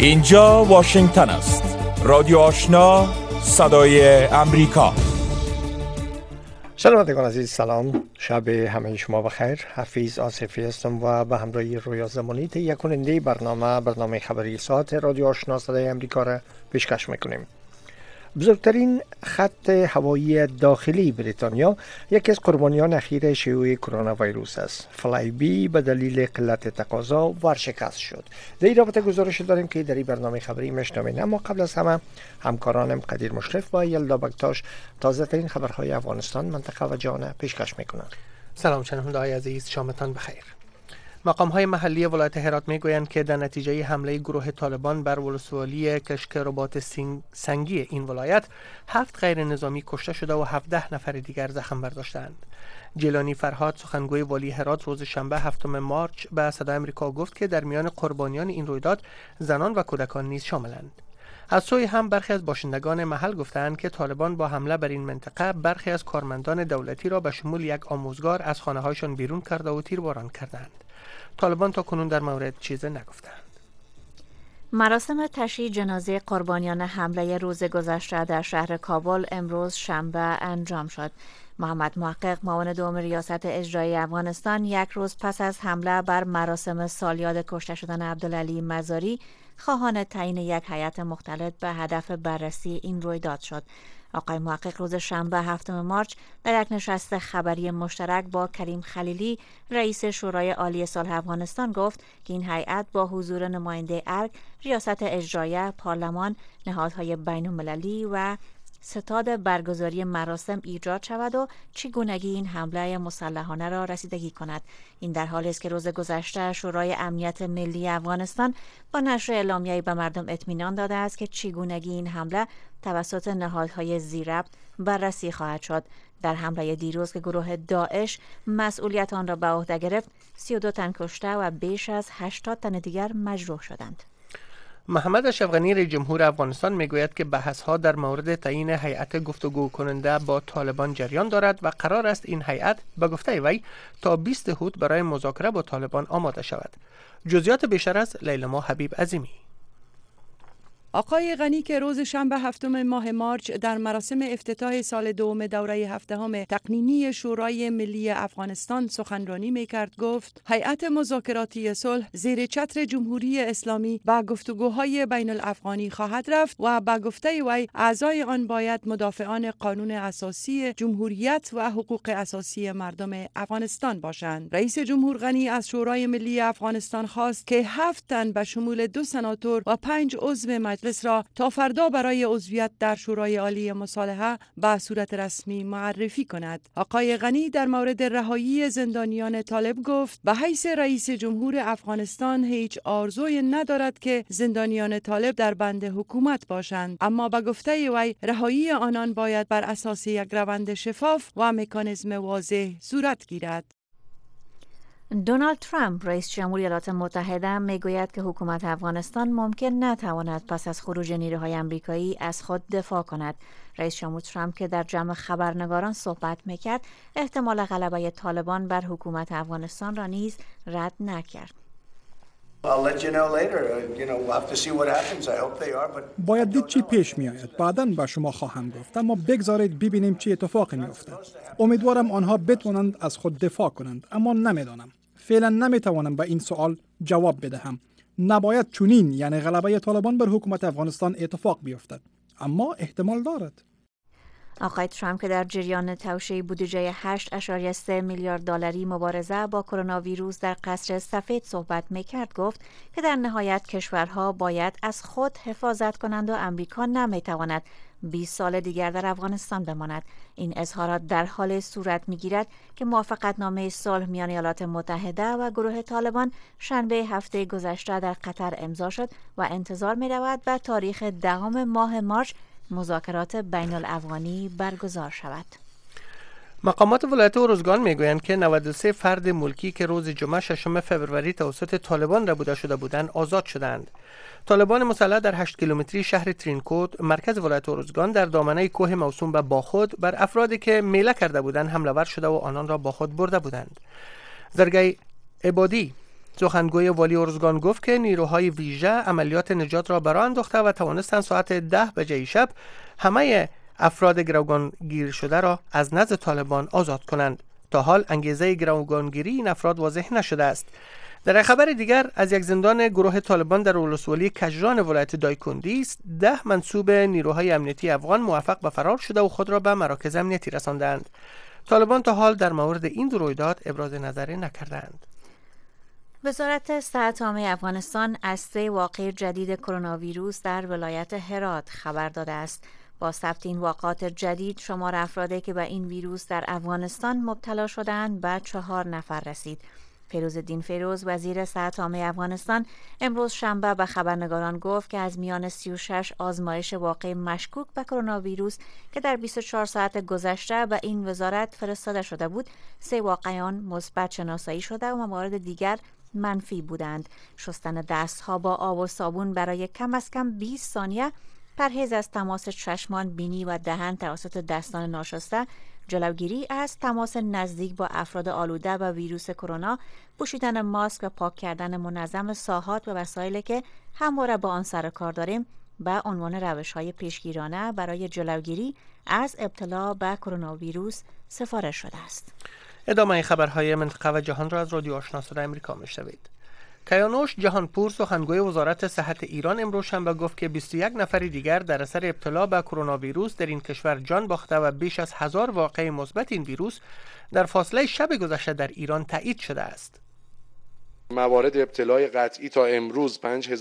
اینجا واشنگتن است. رادیو آشنا، صدای امریکا. شنوندگان عزیز سلام، شب همه شما بخیر. حفیظ آصفی هستم و به همراه رویا زمانی تهیه کننده برنامه خبری ساعت رادیو آشنا صدای امریکا را پیشکش میکنیم. بزرگترین خط هوایی داخلی بریتانیا یکی از قربانیان اخیر شیوع کرونا ویروس است. فلای بی به دلیل قلت تقاضا ورشکست شد. در این رابطه گزارش داریم که در این برنامه خبری میشنوید، اما قبل از همه همکارانم قدیر مشرف و یلدا بکتاش تازه ترین خبرهای افغانستان، منطقه و جهان پیشکش میکنند. سلام شنونده‌های عزیز، شامتان بخیر. مقام‌های محلی ولایت هرات میگویند که در نتیجه حمله گروه طالبان بر ولسوالی کشکربات سنگی این ولایت 7 غیر نظامی کشته شده و 17 نفر دیگر زخم برداشتند. جیلانی فرهاد سخنگوی والی هرات روز شنبه 7 مارس به صدای آمریکا گفت که در میان قربانیان این رویداد زنان و کودکان نیز شاملند. از سوی هم برخی از باشندگان محل گفتند که طالبان با حمله بر این منطقه برخی از کارمندان دولتی را به شمول یک آموزگار از خانه‌هایشان بیرون کرده و تیرباران کردند. طالبان تا کنون در مورد چیزی نگفتند. مراسم تشییع جنازه قربانیان حمله روز گذشته در شهر کابل امروز شنبه انجام شد. محمد محقق، معاون دوم ریاست اجرایی افغانستان، یک روز پس از حمله بر مراسم سالیاد کشته شدن عبدالعلی مزاری خواهان تعیین یک هیئت مختلط به هدف بررسی این رویداد شد. آقای محقق روز شنبه 7 مارس در یک نشست خبری مشترک با کریم خلیلی، رئیس شورای عالی صلح افغانستان، گفت که این هیئت با حضور نماینده ارگ، ریاست اجراییه، پارلمان، نهادهای بین‌المللی و ستاد برگزاری مراسم ایجاد شود و چگونگی این حمله مسلحانه را رسیدگی کند. این در حالی است که روز گذشته شورای امنیت ملی افغانستان با نشر اعلامیه‌ای به مردم اطمینان داده است که چگونگی این حمله توسط نهادهای ذی‌ربط بررسی خواهد شد. در حمله دیروز که گروه داعش مسئولیت آن را به عهده گرفت، 32 تن کشته و بیش از 80 تن دیگر مجروح شدند. محمد اشرف غنی رئیس جمهور افغانستان میگوید که بحث‌ها در مورد تعیین هیئت گفتگو کننده با طالبان جریان دارد و قرار است این هیئت به گفته وی تا 20 هوت برای مذاکره با طالبان آماده شود. جزئیات بیشتر از لیلما حبیب عظیمی. آقای غنی که روز شنبه 7 ماه مارس در مراسم افتتاح سال دوم دوره 7 تقنینی شورای ملی افغانستان سخنرانی میکرد گفت هیئت مذاکراتی صلح زیر چتر جمهوری اسلامی به گفتگوهای بین الافغانی خواهد رفت و به گفته وی اعضای آن باید مدافعان قانون اساسی جمهوریت و حقوق اساسی مردم افغانستان باشند. رئیس جمهور غنی از شورای ملی افغانستان خواست که 7 تن به شمول 2 سناتور و 5 عضو مجلس را تا فردا برای عضویت در شورای عالی مصالحه به صورت رسمی معرفی کند. آقای غنی در مورد رهایی زندانیان طالب گفت به حیث رئیس جمهور افغانستان هیچ آرزوی ندارد که زندانیان طالب در بند حکومت باشند، اما به گفته وی رهایی آنان باید بر اساس یک روند شفاف و مکانیزم واضح صورت گیرد. دونالد ترامپ رئیس جمهوری ایالات متحده میگوید که حکومت افغانستان ممکن نتواند پس از خروج نیروهای آمریکایی از خود دفاع کند. رئیس جمهور ترامپ که در جمع خبرنگاران صحبت میکرد، احتمال غلبه طالبان بر حکومت افغانستان را نیز رد نکرد. باید دید چی پیش می آید. بعداً به شما خواهم گفت، اما بگذارید ببینیم چی اتفاقی می افتد. امیدوارم آنها بتوانند از خود دفاع کنند، اما نمیدانم. فعلا نمیتوانم به این سوال جواب بدهم. نباید چنین، یعنی غلبه طالبان بر حکومت افغانستان اتفاق بیفتد، اما احتمال دارد. آقای ترامپ که در جریان توشیح بودجه 8.3 میلیارد دلاری مبارزه با کرونا ویروس در قصر سفید صحبت میکرد، گفت که در نهایت کشورها باید از خود حفاظت کنند و امریکا نمیتواند 20 سال دیگر در افغانستان بماند. این اظهارات در حال صورت میگیرد که موافقتنامه صلح میان ایالات متحده و گروه طالبان شنبه هفته گذشته در قطر امضا شد و انتظار می‌رود به تاریخ 10 ماه مارس مذاکرات بین الافغانی برگزار شود. مقامات ولایت اروزگان میگویند که 93 فرد ملکی که روز جمعه 6 فوریه توسط طالبان ربوده شده بودند آزاد شدند. طالبان مسلح در 8 کیلومتری شهر ترینکوت مرکز ولایت اروزگان در دامنه کوه موسوم به باخود بر افرادی که میله کرده بودند حمله ور شده و آنان را با خود برده بودند. زرگای عبادی سخنگوی والی ارزگان گفت که نیروهای ویژه عملیات نجات را برآ انداخته و توانستند ساعت 10 بجه شب همه افراد گروگانگیر شده را از نزد طالبان آزاد کنند. تا حال انگیزه گروگانگیری این افراد واضح نشده است. در خبر دیگر، از یک زندان گروه طالبان در ولسوالی کجران ولایت دایکندی 10 منسوب نیروهای امنیتی افغان موفق به فرار شده و خود را به مراکز امنیتی رساندند. طالبان تا حال در مورد این دو رویداد ابراز نظر نکردند. وزارت صحت عامه افغانستان از 3 واقع جدید کرونا ویروس در ولایت هرات خبر داده است. با ثبت این واقعات جدید، شمار افرادی که به این ویروس در افغانستان مبتلا شدند به 4 نفر رسید. فیروزالدین فیروز، وزیر صحت عامه افغانستان، امروز شنبه به خبرنگاران گفت که از میان 36 آزمایش واقع مشکوک به کرونا ویروس که در 24 ساعت گذشته به این وزارت فرستاده شده بود، 3 واقعیان مثبت شناسایی شده و موارد دیگر منفی بودند. شستن دستها با آب و صابون برای کم از کم 20 ثانیه، پرهیز از تماس چشمان، بینی و دهن توسط دستان ناشسته، جلوگیری از تماس نزدیک با افراد آلوده به ویروس کرونا، پوشیدن ماسک و پاک کردن منظم ساحات و وسایلی که همواره با آن سر کار داریم به عنوان روش‌های پیشگیرانه برای جلوگیری از ابتلا به کرونا ویروس سفارش شده است. ادامه خبرهای منطقه و جهان را از رادیو آشنا صدای آمریکا میشنوید. کیانوش جهانپور، سخنگوی وزارت صحت ایران، امروز شنبه گفت که 21 نفر دیگر در اثر ابتلا به کرونا ویروس در این کشور جان باخته و بیش از 1000 واقعه مثبت این ویروس در فاصله شب گذشته در ایران تایید شده است. موارد ابتلای قطعی تا امروز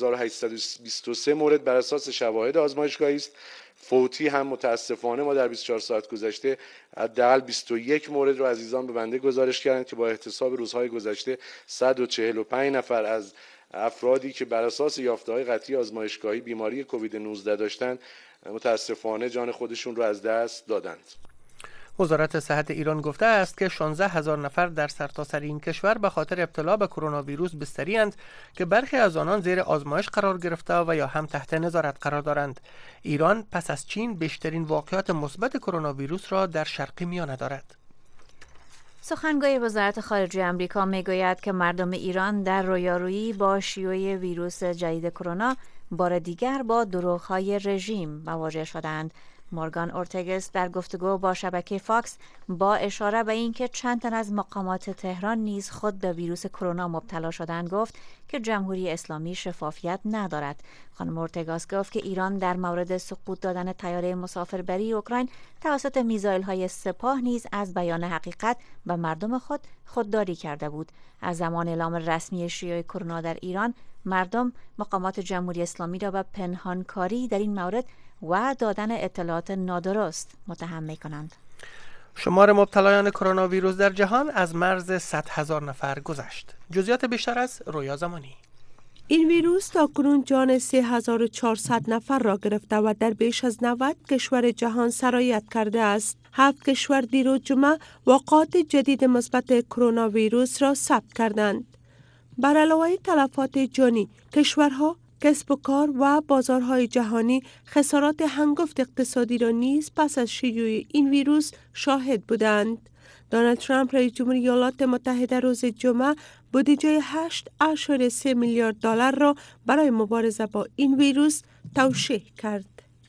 5823 مورد بر اساس شواهد آزمایشگاهی است. فوتی هم متاسفانه ما در 24 ساعت گذشته حداقل 21 مورد رو عزیزان به بنده گزارش کردند که با احتساب روزهای گذشته 145 نفر از افرادی که بر اساس یافته‌های قطعی آزمایشگاهی بیماری کووید 19 داشتند متاسفانه جان خودشون رو از دست دادند. وزارت صحت ایران گفته است که 16000 نفر در سرتاسر این کشور به خاطر ابتلا به کرونا ویروس بستری اند که برخی از آنان زیر آزمایش قرار گرفته و یا هم تحت نظارت قرار دارند. ایران پس از چین بیشترین واقعات مثبت کرونا ویروس را در شرق میانه دارد. سخنگوی وزارت خارجه آمریکا میگوید که مردم ایران در رویارویی با شیوع ویروس جدید کرونا بار دیگر با دروغ‌های رژیم مواجه شدند. مورگان اورتگس در گفتگو با شبکه فاکس با اشاره به اینکه چند تن از مقامات تهران نیز خود به ویروس کرونا مبتلا شدند گفت که جمهوری اسلامی شفافیت ندارد. خانم اورتگاس گفت که ایران در مورد سقوط دادن طیاره مسافربری اوکراین توسط میزایل‌های سپاه نیز از بیان حقیقت به مردم خودداری کرده بود. از زمان اعلام رسمی شیوع کرونا در ایران، مردم مقامات جمهوری اسلامی را به پنهانکاری در این مورد و دادن اطلاعات نادرست متهم می‌کنند. شمار مبتلایان کرونا ویروس در جهان از مرز 100,000 نفر گذشت. جزئیات بیشتر از رویا زمانی. این ویروس تاکنون جان 3400 نفر را گرفته و در بیش از 90 کشور جهان سرایت کرده است. 7 کشور دیروز جمعه واقعات جدید مثبت کرونا ویروس را ثبت کردند. بر علاوه تلفات جانی، کشورها، کسب و کار و بازارهای جهانی خسارات هنگفت اقتصادی را نیز پس از شیوع این ویروس شاهد بودند. دونالد ترامپ رئیس جمهور ایالات متحده روز جمعه بودجه 8.3 میلیارد دلار را برای مبارزه با این ویروس توشیح کرد.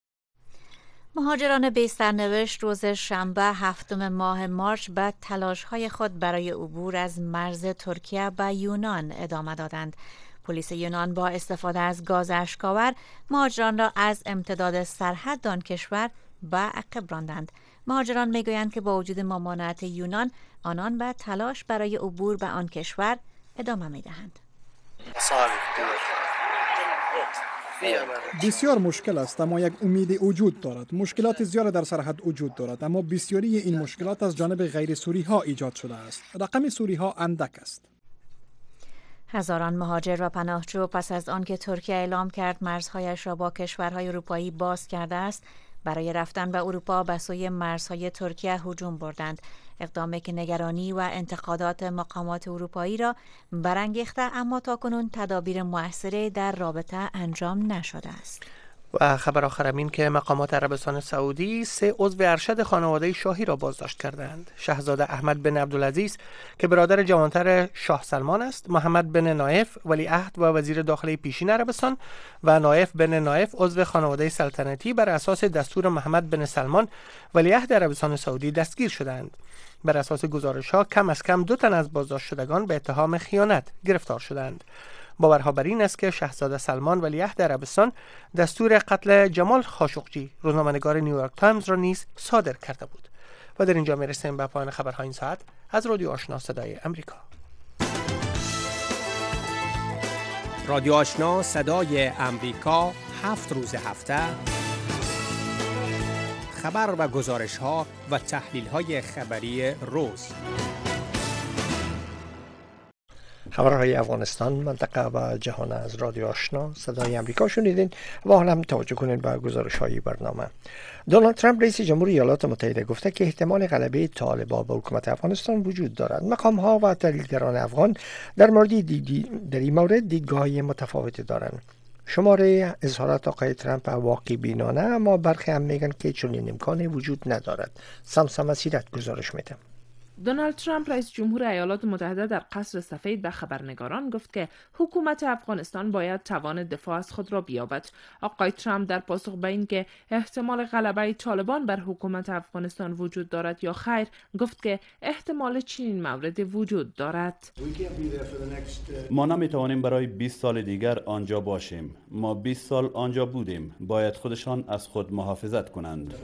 مهاجران بی سرنوشت روز شنبه 7 ماه مارچ به تلاش‌های خود برای عبور از مرز ترکیه به یونان ادامه دادند. پلیس یونان با استفاده از گاز اشک‌آور مهاجران را از امتداد سرحد آن کشور به عقب راندند. مهاجران میگویند که با وجود ممانعت یونان، آنان به تلاش برای عبور به آن کشور ادامه می‌دهند. بسیار مشکل است، اما یک امید وجود دارد. مشکلات زیاد در سرحد وجود دارد، اما بسیاری این مشکلات از جانب غیر سوری ها ایجاد شده است. رقم سوری ها اندک است. هزاران مهاجر و پناهجو پس از آنکه ترکیه اعلام کرد مرزهایش را با کشورهای اروپایی باز کرده است، برای رفتن به اروپا به سوی مرزهای ترکیه هجوم بردند. اقدامی که نگرانی و انتقادات مقامات اروپایی را برانگیخته، اما تاکنون تدابیر مؤثری در رابطه انجام نشده است. و خبر آخر این که مقامات عربستان سعودی 3 عضو ارشد خانواده شاهی را بازداشت کردند. شاهزاده احمد بن عبدالعزیز که برادر جوانتر شاه سلمان است، محمد بن نایف ولیعهد و وزیر داخلی پیشین عربستان و نایف بن نایف عضو خانواده سلطنتی بر اساس دستور محمد بن سلمان ولیعهد عربستان سعودی دستگیر شدند. بر اساس گزارش‌ها کم از کم 2 تن از بازداشت شدگان به اتهام خیانت گرفتار شدند. باورها بر این است که شاهزاده سلمان ولیعهد عربستان دستور قتل جمال خاشقجی روزنامه‌نگار نیویورک تایمز را نیز صادر کرده بود. و در اینجا میرسیم به پایان خبرهای این ساعت از رادیو آشنا صدای امریکا. رادیو آشنا صدای امریکا 7 روز هفته خبر و گزارش ها و تحلیل های خبری روز. خبرهای افغانستان، منطقه و جهان از رادیو آشنا صدای امریکا شنیدین و حالا هم توجه کنید به گزارش‌های برنامه. دونالد ترامپ رئیس جمهوری ایالات متحده گفته که احتمال غلبه طالبان به حکومت افغانستان وجود دارد. مقام‌ها و تحلیلگران افغان در این مورد دیدگاه‌های متفاوتی دارند. شماره اظهارات آقای ترامپ واقعی بینانه، اما برخی هم میگن که چنین امکانی وجود ندارد. سمسم مسیرت گزارش میده. دونالد ترامپ رئیس جمهور ایالات متحده در قصر سفید به خبرنگاران گفت که حکومت افغانستان باید توان دفاع از خود را بیابد. آقای ترامپ در پاسخ به این که احتمال غلبه طالبان بر حکومت افغانستان وجود دارد یا خیر، گفت که احتمال چنین موردی وجود دارد. ما نمیتوانیم برای 20 سال دیگر آنجا باشیم. ما 20 سال آنجا بودیم. باید خودشان از خود محافظت کنند.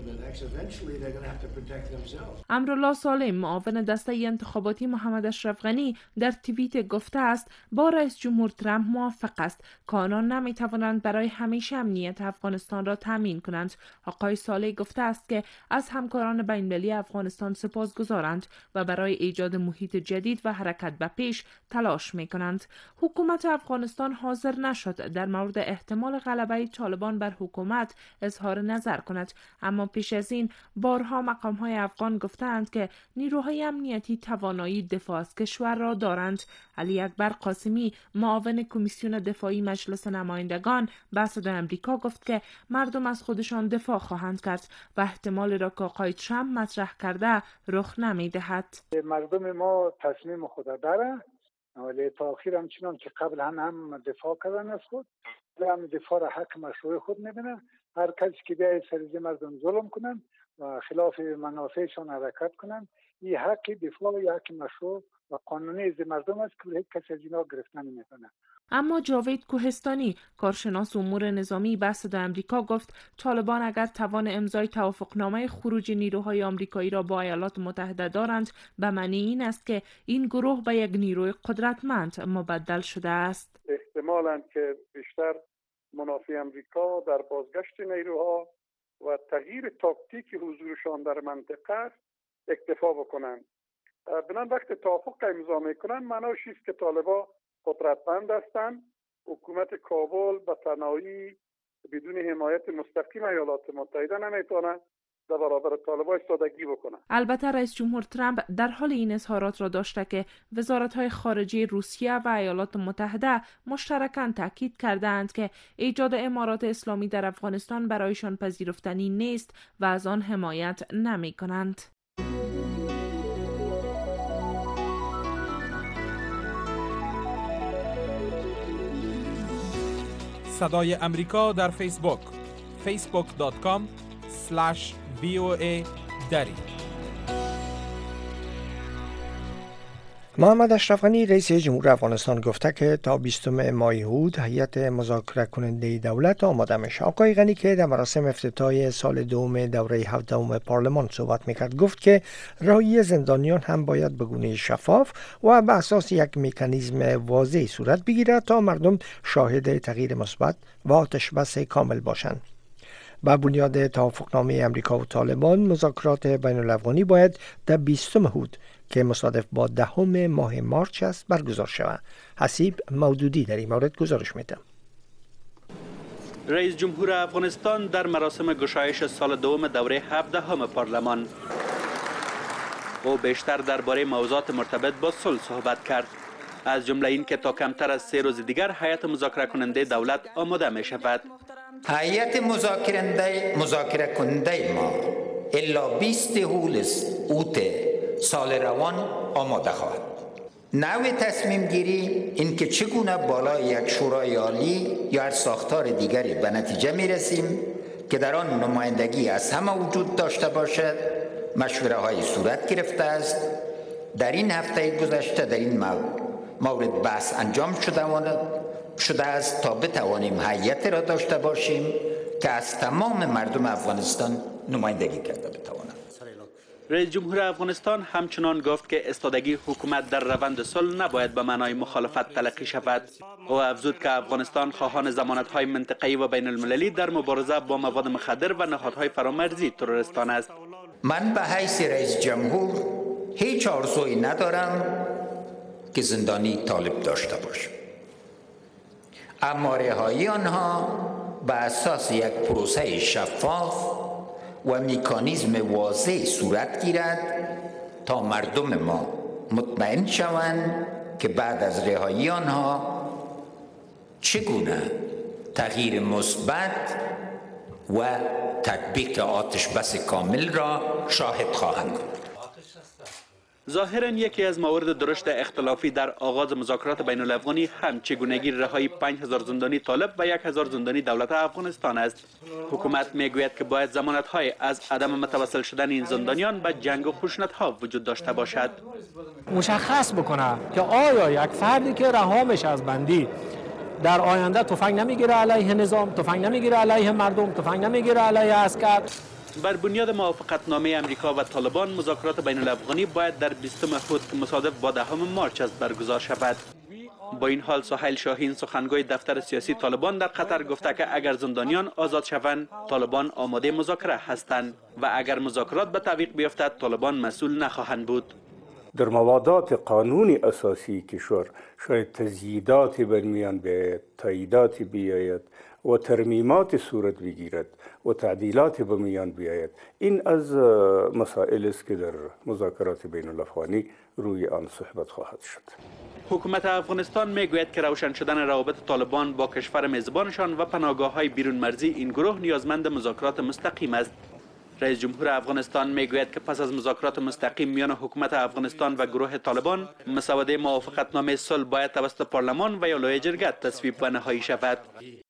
امرالله سالم، معاون دسته انتخاباتی محمد اشرف غنی، در توییت گفته است با رئیس جمهور ترامپ موافق است که آنان نمیتوانند برای همیشه امنیت افغانستان را تامین کنند. آقای صالح گفته است که از همکاران بین‌المللی افغانستان سپاسگزارند و برای ایجاد محیط جدید و حرکت به پیش تلاش میکنند. حکومت افغانستان حاضر نشد در مورد احتمال غلبه طالبان بر حکومت اظهار نظر کند، اما پیش از این بارها مقام‌های افغان گفتند که نیروهای امنیتی توانایی دفاع از کشور را دارند. علی اکبر قاسمی، معاون کمیسیون دفاعی مجلس نمایندگان، به صدای آمریکا گفت که مردم از خودشان دفاع خواهند کرد و احتمال را که آقای ترامپ مطرح کرده رخ نمی‌دهد. مردم ما تصمیم خود داره، ولی تا آخر همچنان که قبل هم دفاع کردن از خود، هم دفاع را حق مشروع خود می‌بینه. هر کسی که بیاید سر مردم ظلم کنن و خلاف منافعشان حرکت کنن، این حق دفاع و حق مشروع و قانونی از مردم است که هیچ کسی از اینا گرفتن نمی‌کنه. اما جاوید کوهستانی، کارشناس امور نظامی، به صدای آمریکا گفت طالبان اگر توان امضای توافقنامه خروج نیروهای آمریکایی را با ایالات متحده دارند، به معنی این است که این گروه به یک نیروی قدرتمند مبدل شده است. احتمالاً که بیشتر منافع آمریکا در بازگشت نیروها و تغییر تاکتیک حضورشان در منطقه اکتفا بکنند. بنان وقت توافق امضا میکنن معناش است که طالبا قدرتمند هستند. حکومت کابل به تنهایی بدون حمایت مستقیم ایالات متحده نمیتونه در برابر طالبان ایستادگی بکنه. البته رئیس جمهور ترامپ در حال این اظهارات را داشته که وزارت‌های خارجه روسیه و ایالات متحده مشترکاً تاکید کردند که ایجاد امارات اسلامی در افغانستان برایشان پذیرفتنی نیست و از آن حمایت نمی‌کنند. صدای امریکا در فیسبوک facebook.com/VOA دری. محمد اشرف غنی رئیس جمهور افغانستان گفته که تا 20 ماه هود هیئت مذاکره کننده دولت آماده میشه. آقای غنی که در مراسم افتتاحیه سال دوم دوره 17 پارلمان صحبت میکرد گفت که رهایی زندانیان هم باید به گونه شفاف و به اساس یک مکانیزم واضح صورت بگیرد تا مردم شاهد تغییر مثبت و آتشبس کامل باشند. با بنیاد توافقنامه امریکا و طالبان مذاکرات بین الافغانی باید در 20 هود که مصادف با 10 ماه مارچ است برگزار شود. حسیب مودودی در این مورد گزارش میده. رئیس جمهور افغانستان در مراسم گشایش سال دوم دوره 17 پارلمان او بیشتر درباره موضوعات مرتبط با صلح صحبت کرد، از جمله این که تا کمتر از 3 روز دیگر هیئت مذاکره کننده دولت آماده می شود. هیئت مذاکره کننده ما الا 20 اوت سال روان آماده خواهد. نوع تصمیم گیری این که چگونه بالای یک شورای عالی یا هر ساختار دیگری به نتیجه می رسیم که در آن نمایندگی از همه وجود داشته باشد مشوره های صورت گرفته است. در این هفته گذشته در این مورد بحث انجام شده است تا بتوانیم هیئت را داشته باشیم که از تمام مردم افغانستان نمایندگی کرده بتواند. رئیس جمهور افغانستان همچنان گفت که استادگی حکومت در روند صلح نباید به معنای مخالفت تلقی شود. او افزود که افغانستان خواهان ضمانت‌های منطقه‌ای و بین المللی در مبارزه با مواد مخدر و نهادهای فرامرزی تروریستان است. من به حیث رئیس جمهور هیچ آرزویی ندارم که زندانی طالب داشته باشم، اما رهایی آنها به اساس یک پروسه شفاف و مکانیزم واضح صورت گیرد تا مردم ما مطمئن شوند که بعد از رهایی آنها چگونه تغییر مثبت و تطبیق آتش بس کامل را شاهد خواهند بود. ظاهراً یکی از موارد درشت اختلافی در آغاز مذاکرات بین الافغانی هم چگونگی رهایی 5000 زندانی طالب و 1000 زندانی دولت افغانستان است. حکومت میگوید که باید ضمانت‌های از عدم متوسل شدن این زندانیان به جنگ و خشونت‌ها وجود داشته باشد. مشخص بکنه که آیا یک فردی که رها میشه از بندی در آینده تفنگ نمیگیره علیه نظام، تفنگ نمیگیره علیه مردم، تفنگ نمیگیره علیه عسکر. بر بنیاد موافقتنامه امریکا و طالبان مذاکرات بین الافغانی باید در 20 خود که مصادف با 10 مارچ است برگزار شود. با این حال سهیل شاهین سخنگوی دفتر سیاسی طالبان در قطر گفته که اگر زندانیان آزاد شوند طالبان آماده مذاکره هستند و اگر مذاکرات به تعویق بیفتد طالبان مسئول نخواهند بود. در موادات قانونی اساسی کشور شاید تزییداتی بر میان بیاید، تاییداتی بیاید و ترمیمات صورت بگیرد و تعدیلات به میان بیاید. این از مسائل است که در مذاکرات بین الافغانی روی آن صحبت خواهد شد. حکومت افغانستان میگوید که روشن شدن روابط طالبان با کشور میزبانشان و پناهگاه‌های بیرون مرزی این گروه نیازمند مذاکرات مستقیم است. رئیس جمهور افغانستان میگوید که پس از مذاکرات مستقیم میان حکومت افغانستان و گروه طالبان مسوده موافقتنامه صلح باید توسط پارلمان و یا لایحه جرگه تصویب و نهایی شود.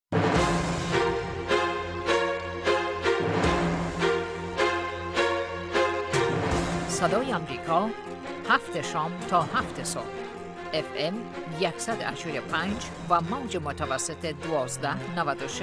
صدای آمریکا 7 شام تا 7 صبح FM 185 و موج متوسط 1296.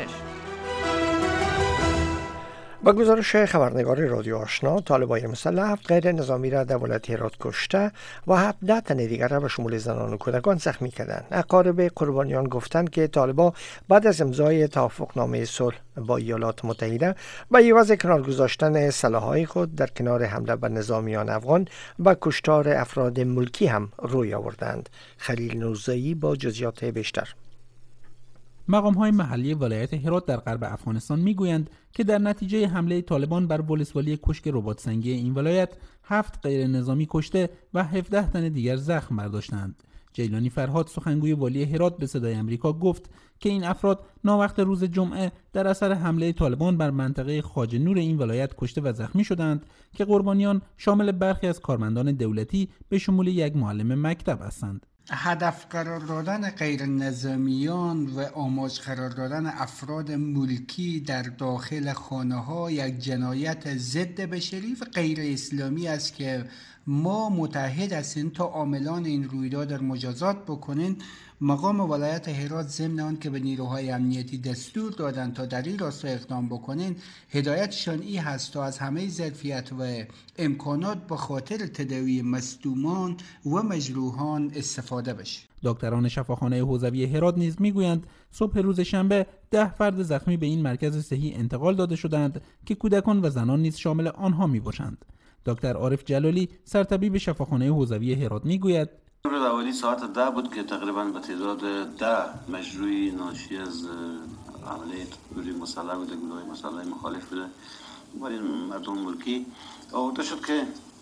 با گزارش خبرنگار رادیو آشنا، طالبان مسلح 7 غیر نظامی را در ولایت هرات کشته و 17 تن دیگر را به شمول زنان و کودکان زخمی کردند. اقارب قربانیان گفتند که طالبان بعد از امضای توافقنامه صلح با ایالات متحده به عوض کنار گذاشتن سلاح‌های خود در کنار حمله بر نظامیان افغان به کشتار افراد ملکی هم روی آوردند. خلیل نوزایی با جزئیات بیشتر. مقام‌های محلی ولایت هرات در غرب افغانستان میگویند که در نتیجه حمله طالبان بر ولسوالی کشک رباط سنگی این ولایت 7 غیر نظامی کشته و 17 تن دیگر زخم برداشتند. جیلانی فرهاد سخنگوی والی هرات به صدای آمریکا گفت که این افراد ناوقت روز جمعه در اثر حمله طالبان بر منطقه خواجه نور این ولایت کشته و زخمی شدند که قربانیان شامل برخی از کارمندان دولتی به شمول یک معلم مکتب هستند. هدف قرار دادن غیر نظامیان و آماج قرار دادن افراد ملکی در داخل خانه ها یک جنایت ضد بشری و غیر اسلامی است که ما متحد هستیم تا عاملان این رویداد در مجازات بکنین. مقام ولایت هرات ضمن آن که به نیروهای امنیتی دستور دادن تا در این راستا اقدام بکنین، هدایتشان این هست تا از همه ظرفیت و امکانات به خاطر تداوی مصدومان و مجروحان استفاده بشه. دکتران شفاخانه حوزوی هرات نیز میگویند صبح روز شنبه 10 فرد زخمی به این مرکز صحی انتقال داده شدند که کودکان و زنان نیز شامل آنها میباشند. دکتر عارف جلالی سرطبیب شفاخانه حوزوی هرات میگوید روز اولی ساعت 10 بود که تقریبا به تعداد 10 مجروحی ناشی از حمله گروه مسلح بوده، گروه مسلح مخالف بوده با این مردم ملکی آورده شد که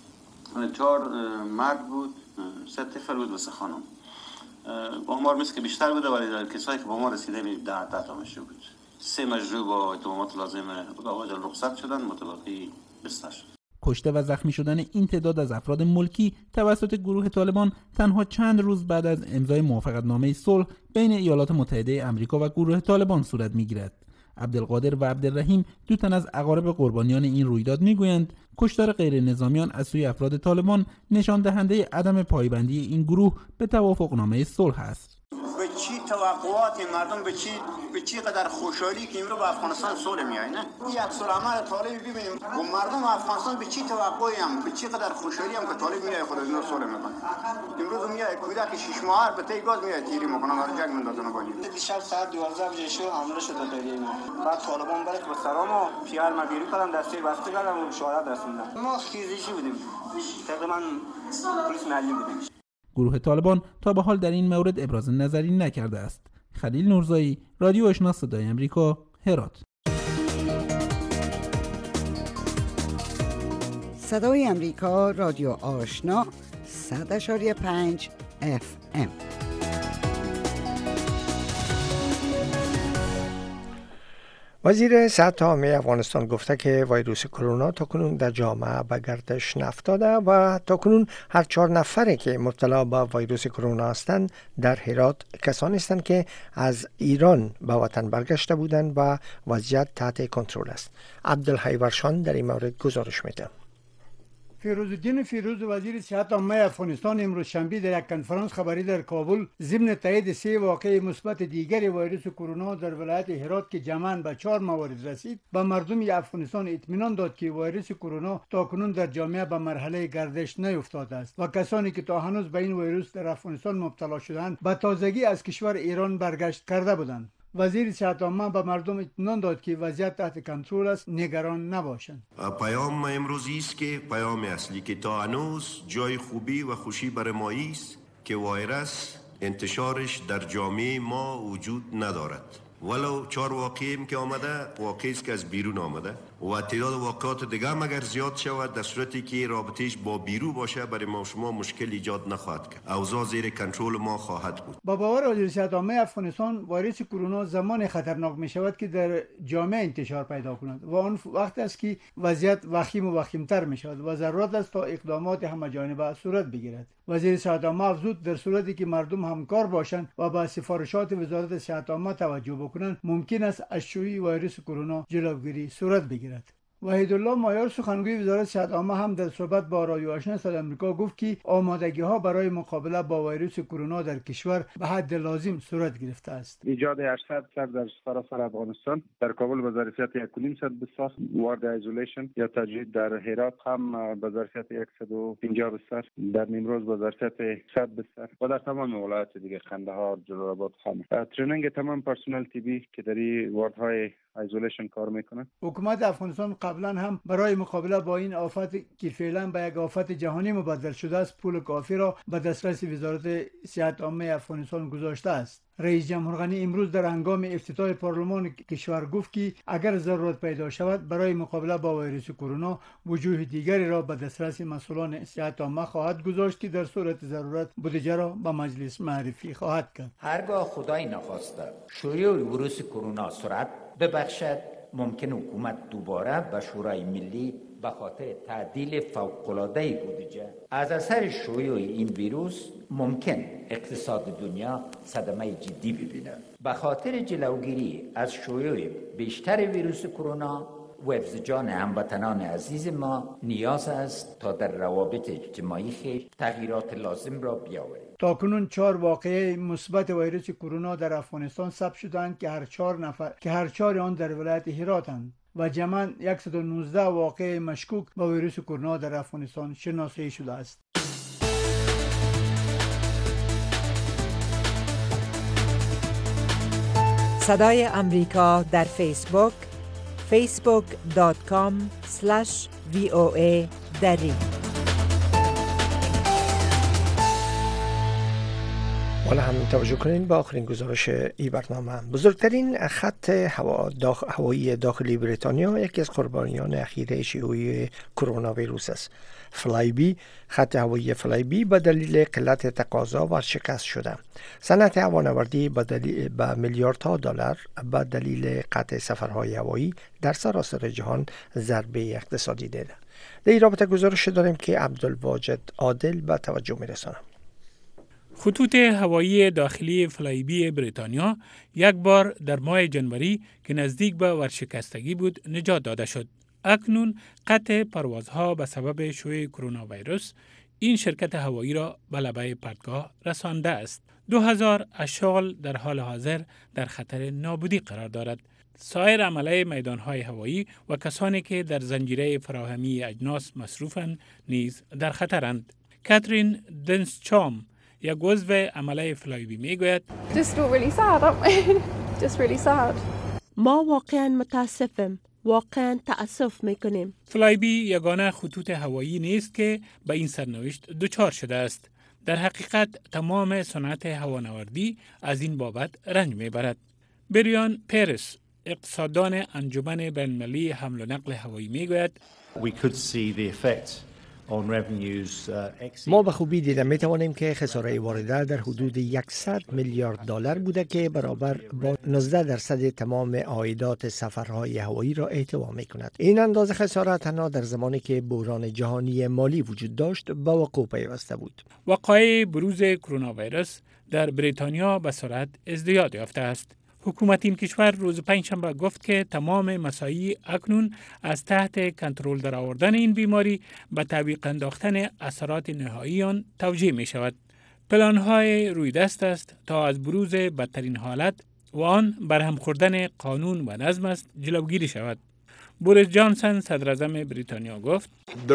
4 مرد بود، 3 طفل بود و 3 خانم. با ما مثل که بیشتر بوده ولی در کسایی که با ما رسیده 10 تا مجروح بود. 3 مجروح با اتهامات لازم آقای رخصت شدن، متبقی 20 شد. کشته و زخمی شدن این تعداد از افراد ملکی توسط گروه طالبان تنها چند روز بعد از امضای موافقتنامه صلح بین ایالات متحده آمریکا و گروه طالبان صورت می‌گیرد. عبدالقادر و عبدالرحیم دو تن از اقارب قربانیان این رویداد میگویند کشتار غیر نظامیان از سوی افراد طالبان نشان دهنده عدم پایبندی این گروه به توافقنامه صلح است. به چی توقعات مردم، به چی قدر خوشحالی که امروز به افغانستان صلح میاد، نه این عکس العمل طالب ببینیم و مردم افغانستان به چی توقعی هم، به چی قدر خوشحالی هم که طالب میاد خود از اینا صلح میکنه. امروز میاد کودک 6 ماهه به تی گاز میاد تیری میکنه، ما جنگ میندازن بالی. دیشب ساعت 12 بجه شو حمله شد به ما. بعد طالبان برک به سرامو پیال ما بیرون کردن، دستی بسته کردن و شهادت رسوندن. ما خیزشی بودیم. تقریبا پلیس محلی بودیم. گروه طالبان تا به حال در این مورد ابراز نظری نکرده است. خلیل نورزایی، رادیو آشنا صدای آمریکا، هرات. صدای آمریکا، رادیو آشنا 100.5 FM. وزیر صحت عامه افغانستان گفته که ویروس کرونا تاکنون در جامعه به گردش نیفتاده و تاکنون هر 4 نفری که مبتلا به ویروس کرونا هستند در هرات کسانی هستند که از ایران به وطن برگشته بودند و وضعیت تحت کنترل است. عبدالحی ورشان در این مورد گزارش میده. فیروزالدین فیروز وزیر صحت عامه افغانستان امروز شنبه در یک کنفرانس خبری در کابل ضمن تایید 3 واقعه مثبت دیگر ویروس کرونا در ولایت هرات که جمعاً به 4 موارد رسید به مردم افغانستان اطمینان داد که ویروس کرونا تاکنون در جامعه به مرحله گردش نیفتاده است و کسانی که تا هنوز به این ویروس در افغانستان مبتلا شدند به تازگی از کشور ایران برگشت کرده بودند. وزیر صحت عامه به مردم اطمینان داد که وضعیت تحت کنترل است، نگران نباشند. پیام امروزی است که پیام اصلی که تا هنوز جای خوبی و خوشی برای ما است که ویروس انتشارش در جامعه ما وجود ندارد. ولو 4 واقعی که آمده واقعی است که از بیرون آمده و تعداد واقعات دیگه هم اگر زیاد شود در صورتی که رابطهش با بیرون باشه برای ما شما مشکل ایجاد نخواهد کرد. اوضاع زیر کنترل ما خواهد بود. با باور وزیر صحت عامه افغانستان ویروس کرونا زمان خطرناک می شود که در جامعه انتشار پیدا کند و آن وقت است که وضعیت وخیم و وخیمتر می شود و ضرورت است تا اقدامات همه‌جانبه صورت بگیرد. وزیر صحت عامه افزود در صورتی که مردم همکار باشند و به سفارشات وزارت صحت عامه توجه بکنند ممکن است از شیوع ویروس کرونا جلوگیری صورت بگیرد. وحیدالله مایار سخنگوی وزارت صحت عامه هم در صحبت با رادیو آشنا صدای آمریکا گفت که آمادگی ها برای مقابله با ویروس کرونا در کشور به حد لازم صورت گرفته است. ایجاد 800 سر در سراسر افغانستان، در کابل به ظرفیت 1.5 بستر، وارد ایزولیشن یا تجدید در هرات هم به ظرفیت 150 بستر، در نیمروز به ظرفیت 100 بستر و در تمام ولایات دیگه قندهار، جلال‌آباد، خامه. ترینینگ تمام پرسنل تیبی که در این واردهای ایزولیشن کار میکنه. حکومت افغانستان قبلا هم برای مقابله با این آفت که فعلا به یک آفت جهانی مبدل شده است پول کافی را به دسترس وزارت صحت عامه افغانستان گذاشته است. رئیس جمهور غنی امروز در هنگام افتتاح پارلمان کشور گفت که اگر ضرورت پیدا شود برای مقابله با ویروس کرونا وجوه دیگری را به دسترس مسئولان صحت عامه خواهد گذاشت که در صورت ضرورت بودجه را به مجلس معرفی خواهد کرد. هرگاه خدای نخواسته شیوع ویروس کرونا سرعت ببخشد ممکن حکومت دوباره به شورای ملی به خاطر تعدیل فوق‌العاده بودجه از اثر شیوع این ویروس ممکن اقتصاد دنیا صدمه جدی ببیند. به خاطر جلوگیری از شیوع بیشتر ویروس کرونا و حفظ جان هموطنان عزیز ما نیاز است تا در روابط اجتماعی خویش تغییرات لازم را بیاوریم. تاکنون 4 واقعه مثبت ویروس کرونا در افغانستان ثبت شدند که هر 4 آن در ولایت هراتند و جمعاً 119 واقعه مشکوک به ویروس کرونا در افغانستان شناسایی شده است. صدای آمریکا در فیسبوک facebook.com/VOA دری. حالا هم توجه کنین با آخرین گزارش این برنامه. بزرگترین خط هوایی داخلی بریتانیا یکی از قربانیان اخیر شیوع کرونا ویروس است. فلایبی، خط هوایی فلایبی به دلیل قلت تقاضا ورشکست شده. صنعت هوانوردی به میلیاردها دلار به دلیل قطع سفرهای هوایی در سراسر جهان ضربه اقتصادی دیده. در این رابطه گزارش داریم که عبدالواجد عادل به توجه می‌رساند. خطوط هوایی داخلی فلایبی بریتانیا یک بار در ماه جنوری که نزدیک به ورشکستگی بود نجات داده شد. اکنون قطع پروازها به سبب شیوع کرونا ویروس این شرکت هوایی را به لبه پرتگاه رسانده است. 2000 اشغال در حال حاضر در خطر نابودی قرار دارد. سایر عمله میدانهای هوایی و کسانی که در زنجیره فراهمی اجناس مصروفند نیز در خطرند. کاترین دنسچام یک عضو عمله فلایبی میگوید ما واقعا متاسفیم. واقعا تأسف میکنیم. فلایبی یگانه خطوط هوایی نیست که به این سرنوشت دچار شده است. در حقیقت تمام صنعت هوانوردی از این بابت رنج میبرد. بریان پیرس، اقتصاددان انجمن بین‌المللی حمل و نقل هوایی میگوید ما به خوبی دیده می توانیم که خساره واردات در حدود 100 میلیارد دلار بوده که برابر با 19% تمام عایدات سفرهای هوایی را احتوا می کند. این اندازه خساره تنها در زمانی که بحران جهانی مالی وجود داشت به وقوع پیوسته بود. وقایع بروز کرونا ویروس در بریتانیا به سرعت ازدیاد یافته است. حکومت این کشور روز پنجشنبه گفت که تمام مساعی اکنون از تحت کنترل در آوردن این بیماری به تعویق انداختن اثرات نهایی آن توجیه می شود. پلان‌های روی دست است تا از بروز بدترین حالت و آن برهم خوردن قانون و نظم است جلوگیری شود. بوریس جانسن صدراعظم بریتانیا گفت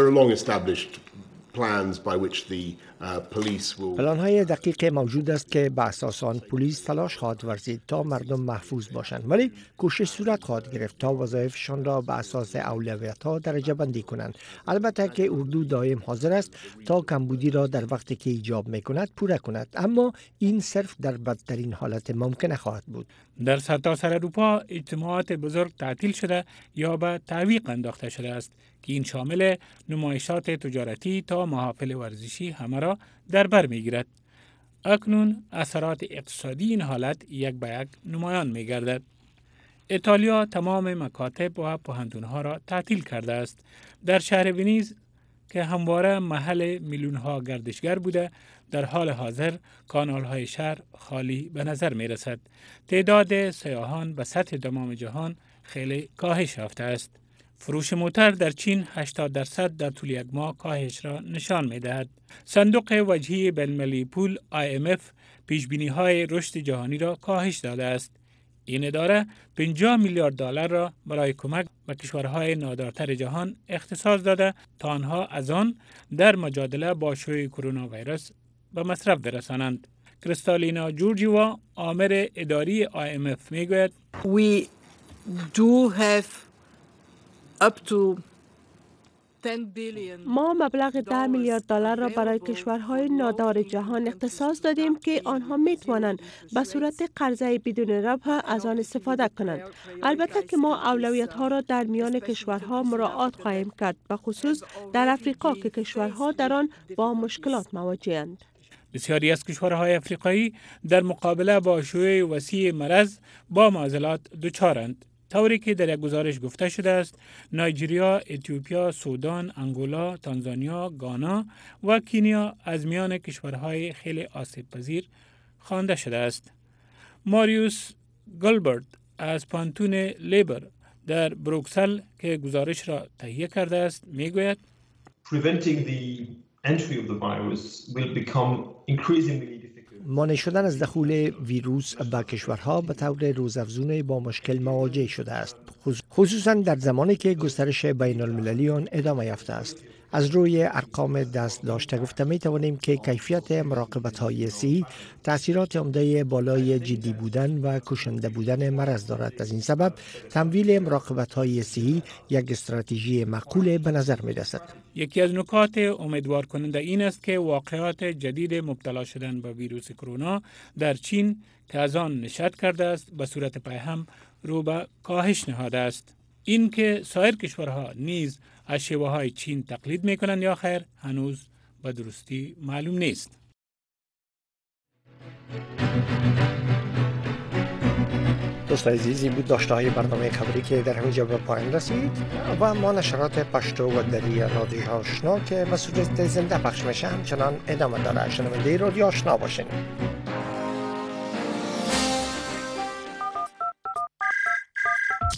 پلان‌های دقیق موجود است که به اساس آن پلیس تلاش خواهد ورزید تا مردم محفوظ باشند، ولی کوشش صورت خواهد گرفت تا وظایفشان را به اساس اولویت‌ها درجه بندی کنند. البته که اردو دائم حاضر است تا کمبودی را در وقتی که ایجاب می‌کند پوره کند، اما این صرف در بدترین حالت ممکن خواهد بود. در سرتاسر اروپا اجتماعات بزرگ تعطیل شده یا به تعویق انداخته شده است که این شامل نمایشات تجارتی تا محافل ورزشی همه را در بر می‌گیرد. اکنون اثرات اقتصادی این حالت یک به یک نمایان می‌گردد. ایتالیا تمام مکاتب و پوهنتون‌ها را تعطیل کرده است. در شهر ونیز که همواره محل میلیون‌ها گردشگر بوده، در حال حاضر کانال‌های شهر خالی به نظر می‌رسد. تعداد سیاحان به سطح تمام جهان خیلی کاهش یافته است. فروش موتر در چین 80% در طول یک ماه کاهش را نشان می‌دهد. صندوق وجهی بین‌المللی پول IMF پیش‌بینی‌های رشد جهانی را کاهش داده است. این اداره 50 میلیارد دلار را برای کمک به کشورهای نادارتر جهان اختصاص داده تا آنها از آن در مجادله با شیوع کرونا ویروس به مصرف برسانند. کریستالینا جورجیوا آمر اداری IMF میگوید We do have up to ما مبلغ 10 میلیارد دلار را برای کشورهای نادار جهان اختصاص دادیم که آنها میتوانند به صورت قرضه بدون ربح از آن استفاده کنند. البته که ما اولویت ها را در میان کشورها مراعات خواهیم کرد، به خصوص در افریقا که کشورها در آن با مشکلات مواجه‌اند. بسیاری از کشورهای افریقایی در مقابله با شیوع وسیع مرض با معضلات دچارند. طوری که در یک گزارش گفته شده است، نایجریا، اتیوپیا، سودان، انگولا، تانزانیا، گانا و کینیا از میان کشورهای خیلی آسیب پذیر خوانده شده است. ماریوس گلبرت از پانتون لیبر در بروکسل که گزارش را تهیه کرده است میگوید مانع شدن از دخول ویروس به کشورها به طور روزافزون با مشکل مواجه شده است، خصوصا در زمانی که گسترش بین المللی آن ادامه یافته است. از روی ارقام دست داشته گفته می توانیم که کیفیت مراقبت‌های صحی تأثیرات عمده بالای جدی بودن و کشنده بودن مرض دارد. از این سبب تمویل مراقبت‌های صحی یک استراتژی معقول به نظر می رسد. یکی از نکات امیدوار کننده این است که واقعات جدید مبتلا شدن به ویروس کرونا در چین که از آن نشأت کرده است به صورت پیهم رو به کاهش نهاده است. این که سایر کشورها نیز از شیوه‌های چین تقلید می‌کنند یا خیر هنوز به درستی معلوم نیست. دوستان عزیزی بود داشته‌های برنامه خبری که در همینجا به پایان رسید و ما نشرات پشتو و دری رادیو آشنا که به صورت زنده پخش میشه همچنان ادامه داره. شنونده رادیو آشنا باشین.